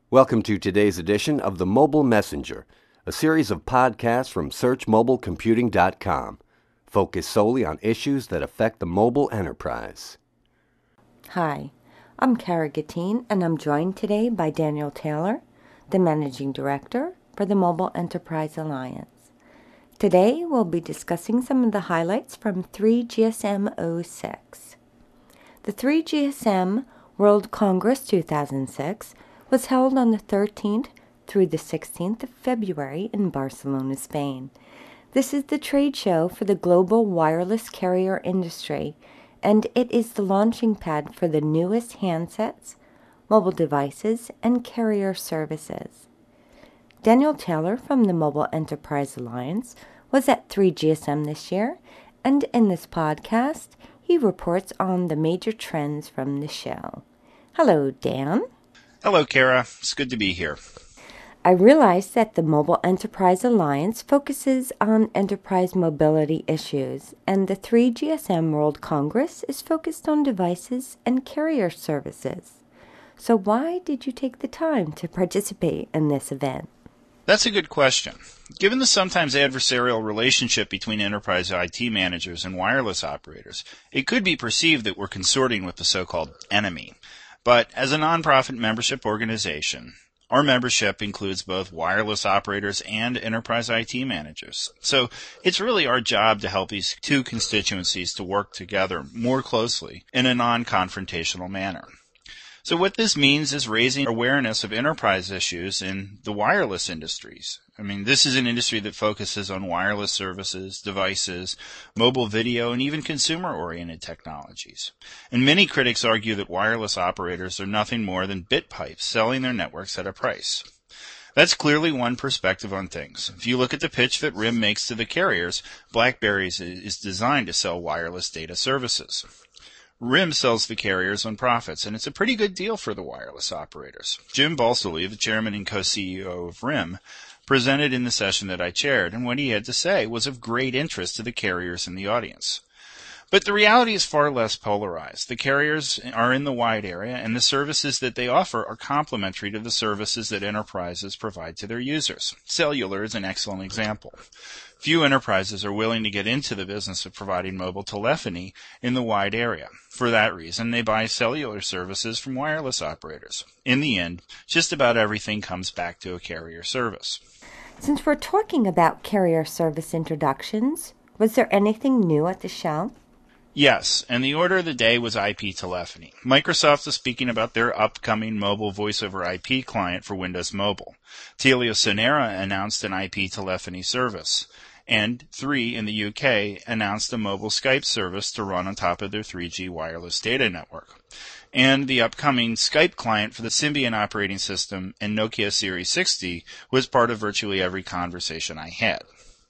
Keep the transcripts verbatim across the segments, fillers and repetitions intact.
Welcome to today's edition of The Mobile Messenger, a series of podcasts from search mobile computing dot com, focused solely on issues that affect the mobile enterprise. Hi, I'm Kara Gatine, and I'm joined today by Daniel Taylor, the Managing Director for the Mobile Enterprise Alliance. Today, we'll be discussing some of the highlights from three G S M oh six. The three G S M World Congress two thousand six was held on the thirteenth through the sixteenth of February in Barcelona, Spain. This is the trade show for the global wireless carrier industry, and it is the launching pad for the newest handsets, mobile devices, and carrier services. Daniel Taylor from the Mobile Enterprise Alliance was at three G S M this year, and in this podcast, he reports on the major trends from the show. Hello, Dan. Hello, Kara. It's good to be here. I realize that the Mobile Enterprise Alliance focuses on enterprise mobility issues, and the three G S M World Congress is focused on devices and carrier services. So why did you take the time to participate in this event? That's a good question. Given the sometimes adversarial relationship between enterprise I T managers and wireless operators, it could be perceived that we're consorting with the so-called enemy. But as a nonprofit membership organization, our membership includes both wireless operators and enterprise I T managers. So it's really our job to help these two constituencies to work together more closely in a non-confrontational manner. So what this means is raising awareness of enterprise issues in the wireless industries. I mean, this is an industry that focuses on wireless services, devices, mobile video, and even consumer-oriented technologies. And many critics argue that wireless operators are nothing more than bit pipes selling their networks at a price. That's clearly one perspective on things. If you look at the pitch that R I M makes to the carriers, BlackBerry is designed to sell wireless data services. R I M sells the carriers on profits, and it's a pretty good deal for the wireless operators. Jim Balsillie, the chairman and co-C E O of R I M, presented in the session that I chaired, and what he had to say was of great interest to the carriers in the audience. But the reality is far less polarized. The carriers are in the wide area, and the services that they offer are complementary to the services that enterprises provide to their users. Cellular is an excellent example. Few enterprises are willing to get into the business of providing mobile telephony in the wide area. For that reason, they buy cellular services from wireless operators. In the end, just about everything comes back to a carrier service. Since we're talking about carrier service introductions, was there anything new at the show? Yes, and the order of the day was I P telephony. Microsoft is speaking about their upcoming mobile voice-over I P client for Windows Mobile. TeliaSonera announced an I P telephony service. And Three in the U K announced a mobile Skype service to run on top of their three G wireless data network. And the upcoming Skype client for the Symbian operating system and Nokia Series sixty was part of virtually every conversation I had.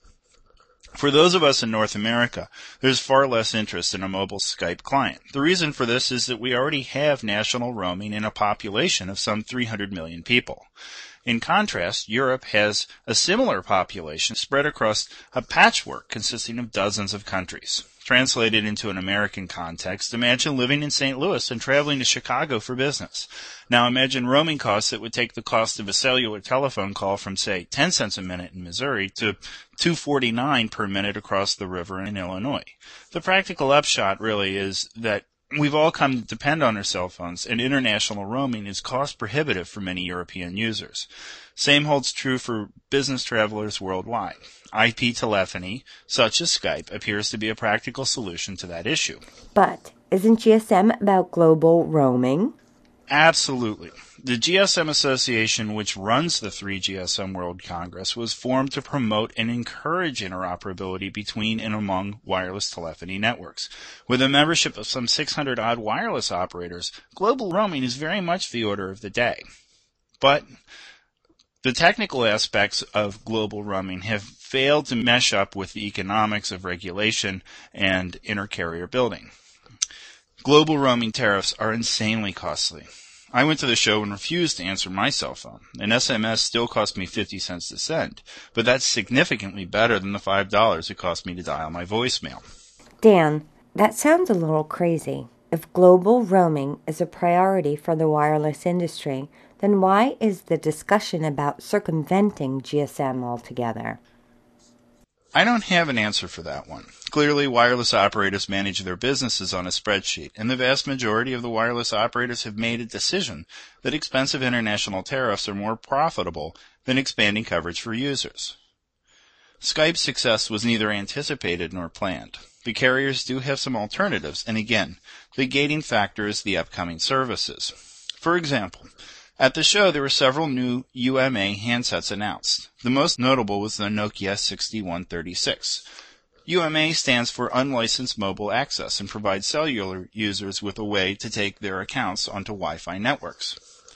For those of us in North America, there's far less interest in a mobile Skype client. The reason for this is that we already have national roaming in a population of some three hundred million people. In contrast, Europe has a similar population spread across a patchwork consisting of dozens of countries. Translated into an American context, imagine living in Saint Louis and traveling to Chicago for business. Now imagine roaming costs that would take the cost of a cellular telephone call from, say, ten cents a minute in Missouri to two forty-nine per minute across the river in Illinois. The practical upshot really is that we've all come to depend on our cell phones, and international roaming is cost prohibitive for many European users. Same holds true for business travelers worldwide. I P telephony, such as Skype, appears to be a practical solution to that issue. But isn't G S M about global roaming? Absolutely. The G S M Association, which runs the three G S M World Congress, was formed to promote and encourage interoperability between and among wireless telephony networks. With a membership of some six hundred odd wireless operators, global roaming is very much the order of the day. But the technical aspects of global roaming have failed to mesh up with the economics of regulation and inter-carrier building. Global roaming tariffs are insanely costly. I went to the show and refused to answer my cell phone. An S M S still cost me fifty cents to send, but that's significantly better than the five dollars it cost me to dial my voicemail. Dan, that sounds a little crazy. If global roaming is a priority for the wireless industry, then why is the discussion about circumventing G S M altogether? I don't have an answer for that one. Clearly, wireless operators manage their businesses on a spreadsheet, and the vast majority of the wireless operators have made a decision that expensive international tariffs are more profitable than expanding coverage for users. Skype's success was neither anticipated nor planned. The carriers do have some alternatives, and again, the gating factor is the upcoming services. For example, at the show, there were several new U M A handsets announced. The most notable was the Nokia sixty-one thirty-six. U M A stands for Unlicensed Mobile Access and provides cellular users with a way to take their accounts onto Wi-Fi networks.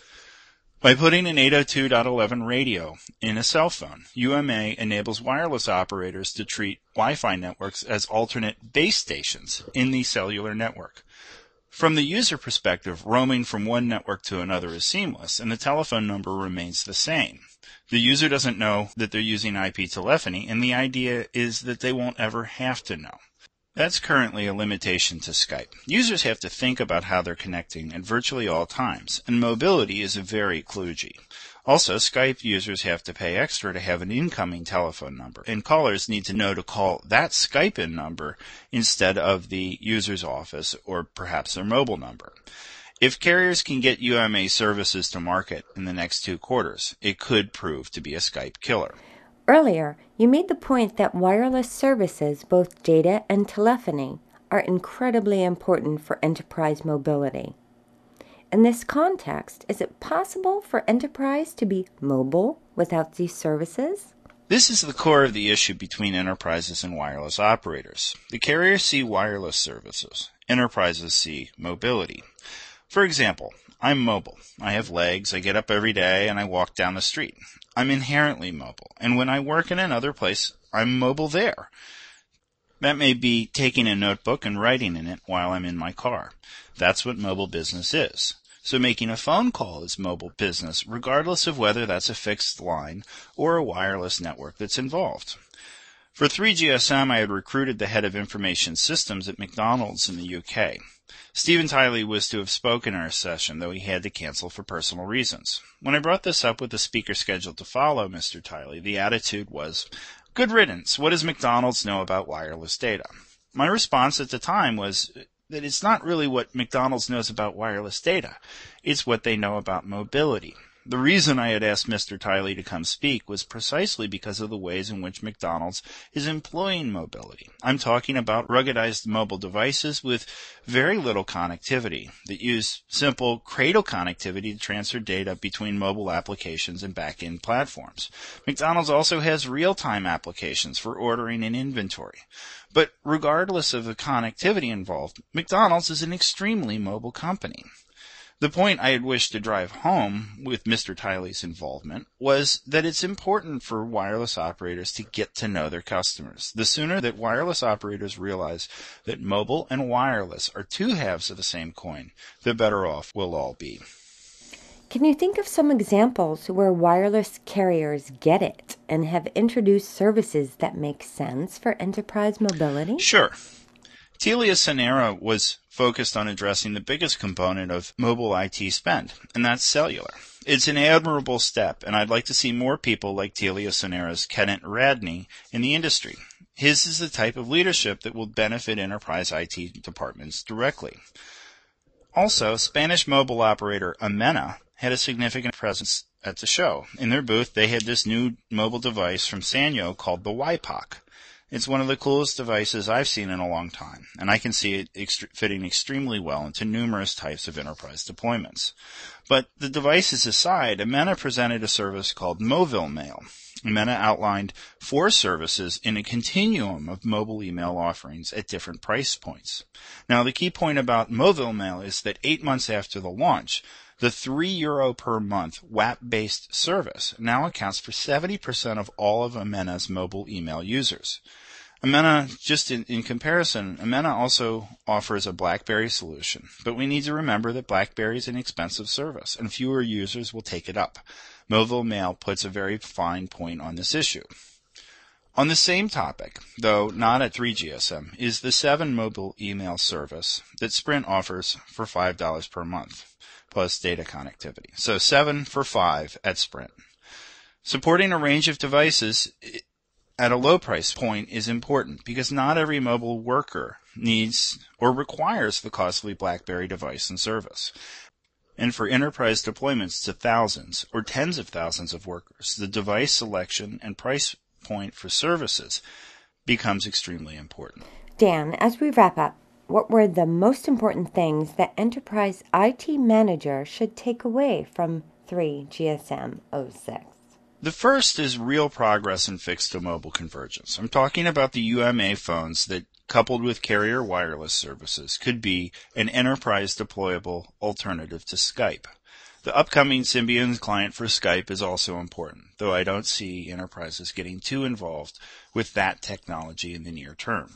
By putting an eight oh two dot eleven radio in a cell phone, U M A enables wireless operators to treat Wi-Fi networks as alternate base stations in the cellular network. From the user perspective, roaming from one network to another is seamless, and the telephone number remains the same. The user doesn't know that they're using I P telephony, and the idea is that they won't ever have to know. That's currently a limitation to Skype. Users have to think about how they're connecting at virtually all times, and mobility is very kludgy. Also, Skype users have to pay extra to have an incoming telephone number, and callers need to know to call that Skype-in number instead of the user's office or perhaps their mobile number. If carriers can get U M A services to market in the next two quarters, it could prove to be a Skype killer. Earlier, you made the point that wireless services, both data and telephony, are incredibly important for enterprise mobility. In this context, is it possible for enterprise to be mobile without these services? This is the core of the issue between enterprises and wireless operators. The carriers see wireless services. Enterprises see mobility. For example, I'm mobile. I have legs, I get up every day, and I walk down the street. I'm inherently mobile, and when I work in another place, I'm mobile there. That may be taking a notebook and writing in it while I'm in my car. That's what mobile business is. So making a phone call is mobile business, regardless of whether that's a fixed line or a wireless network that's involved. For three G S M, I had recruited the head of information systems at McDonald's in the U K. Stephen Tiley was to have spoken in our session, though he had to cancel for personal reasons. When I brought this up with the speaker scheduled to follow Mister Tiley, the attitude was, "Good riddance, what does McDonald's know about wireless data?" My response at the time was that it's not really what McDonald's knows about wireless data. It's what they know about mobility. The reason I had asked Mister Tiley to come speak was precisely because of the ways in which McDonald's is employing mobility. I'm talking about ruggedized mobile devices with very little connectivity that use simple cradle connectivity to transfer data between mobile applications and back-end platforms. McDonald's also has real-time applications for ordering and inventory. But regardless of the connectivity involved, McDonald's is an extremely mobile company. The point I had wished to drive home with Mister Tiley's involvement was that it's important for wireless operators to get to know their customers. The sooner that wireless operators realize that mobile and wireless are two halves of the same coin, the better off we'll all be. Can you think of some examples where wireless carriers get it and have introduced services that make sense for enterprise mobility? Sure. TeliaSonera was focused on addressing the biggest component of mobile I T spend, and that's cellular. It's an admirable step, and I'd like to see more people like TeliaSonera's Kenneth Radney in the industry. His is the type of leadership that will benefit enterprise I T departments directly. Also, Spanish mobile operator Amena had a significant presence at the show. In their booth, they had this new mobile device from Sanyo called the Y P O C. It's one of the coolest devices I've seen in a long time, and I can see it ext- fitting extremely well into numerous types of enterprise deployments. But the devices aside, Amena presented a service called Movil Mail. Amena outlined four services in a continuum of mobile email offerings at different price points. Now, the key point about Movil Mail is that eight months after the launch, the three euro per month W A P-based service now accounts for seventy percent of all of Amena's mobile email users. Amena, just in, in comparison, Amena also offers a BlackBerry solution, but we need to remember that BlackBerry is an expensive service, and fewer users will take it up. Movil Mail puts a very fine point on this issue. On the same topic, though not at three G S M, is the seven mobile email service that Sprint offers for five dollars per month. plus data connectivity. So seven for five at Sprint. Supporting a range of devices at a low price point is important because not every mobile worker needs or requires the costly BlackBerry device and service. And for enterprise deployments to thousands or tens of thousands of workers, the device selection and price point for services becomes extremely important. Dan, as we wrap up, what were the most important things that Enterprise I T Manager should take away from three G S M oh six? The first is real progress in fixed-to-mobile convergence. I'm talking about the U M A phones that, coupled with carrier wireless services, could be an enterprise deployable alternative to Skype. The upcoming Symbian client for Skype is also important, though I don't see enterprises getting too involved with that technology in the near term.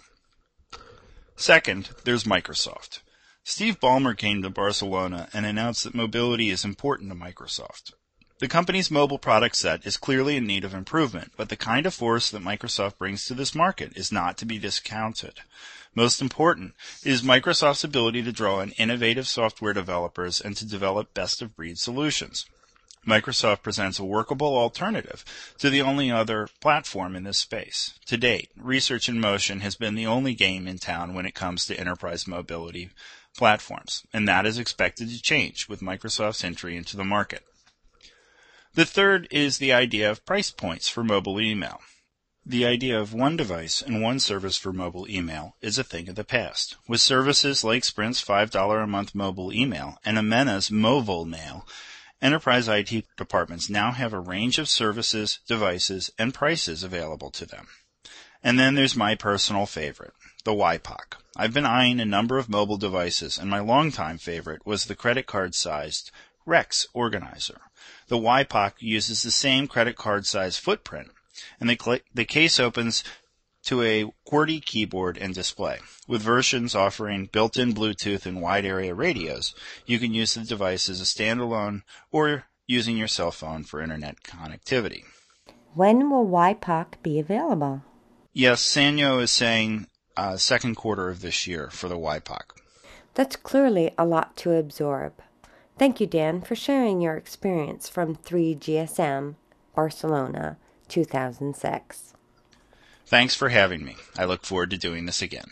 Second, there's Microsoft. Steve Ballmer came to Barcelona and announced that mobility is important to Microsoft. The company's mobile product set is clearly in need of improvement, but the kind of force that Microsoft brings to this market is not to be discounted. Most important is Microsoft's ability to draw in innovative software developers and to develop best-of-breed solutions. Microsoft presents a workable alternative to the only other platform in this space. To date, Research in Motion has been the only game in town when it comes to enterprise mobility platforms, and that is expected to change with Microsoft's entry into the market. The third is the idea of price points for mobile email. The idea of one device and one service for mobile email is a thing of the past. With services like Sprint's five dollars a month mobile email and Amena's Mobile Mail, enterprise I T departments now have a range of services, devices, and prices available to them. And then there's my personal favorite, the Y P O C. I've been eyeing a number of mobile devices, and my longtime favorite was the credit card-sized Rex organizer. The Y P O C uses the same credit card-sized footprint, and the, cl- the case opens to a QWERTY keyboard and display. With versions offering built-in Bluetooth and wide-area radios, you can use the device as a standalone or using your cell phone for internet connectivity. When will Y P O C be available? Yes, Sanyo is saying uh, second quarter of this year for the Y P O C. That's clearly a lot to absorb. Thank you, Dan, for sharing your experience from three G S M, Barcelona, two thousand six. Thanks for having me. I look forward to doing this again.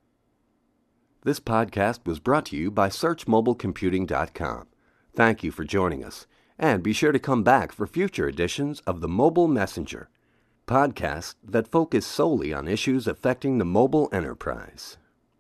This podcast was brought to you by search mobile computing dot com. Thank you for joining us, and be sure to come back for future editions of The Mobile Messenger, podcasts that focus solely on issues affecting the mobile enterprise.